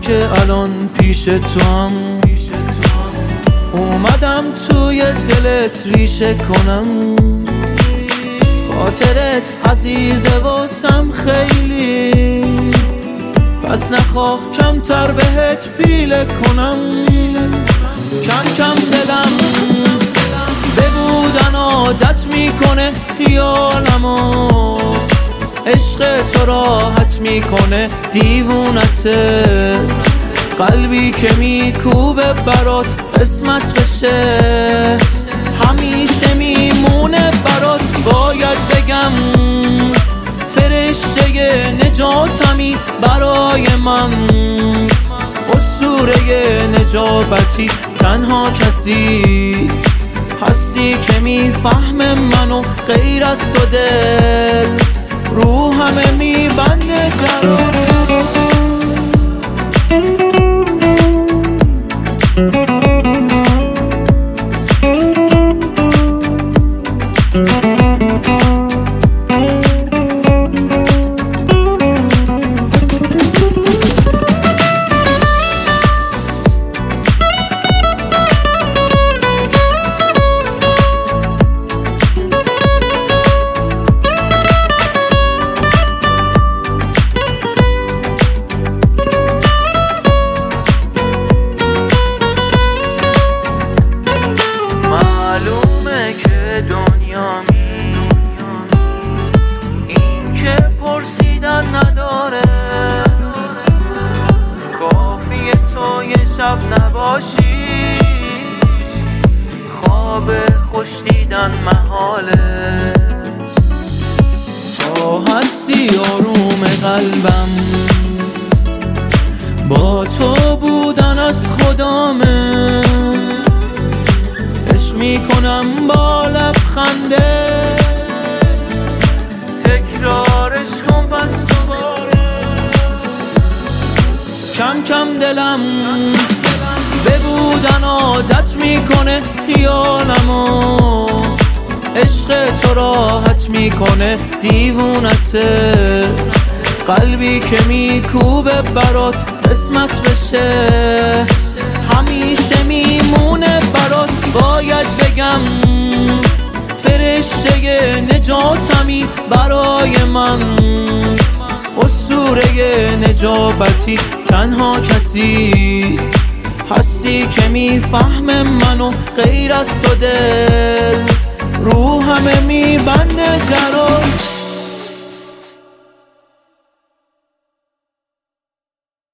که الان پیش تو هم اومدم توی دلت ریشه کنم. خاطرت عزیزه واسم خیلی، پس نخواه کمتر بهت پیله کنم. کم کم دلم به بودن عادت میکنه خیالمو، عشق تو راحت میکنه دیوونته. قلبی که میکوبه برات قسمت بشه، همیشه میمونه برات. باید بگم فرشته نجاتمی برای من، اسطوره نجابتی. تنها کسی هستی که میفهمه منو غیر از تو دل، رو همه میبنده درا. معلومه که دنیا این که پرسیدن نداره، کافیه تو یه شب نباشی، خواب خوش دیدن محاله. تو هستی آروم قلبم، با تو بودن از خدامه. عشق میکنم با لبخنده، تکرارش کن پس دوباره. کم کم دلم به بودن عادت میکنه خیالمو، عشق تو راحت میکنه دیوونته. قلبی که میکوبه برات قسمت بشه، همیشه میمونه برات. باید بگم فرشته نجاتمی برای من، اسطوره نجابتی. تنها کسی هستی که میفهمه منو غیر از تو دل، رو همه میبنده درا.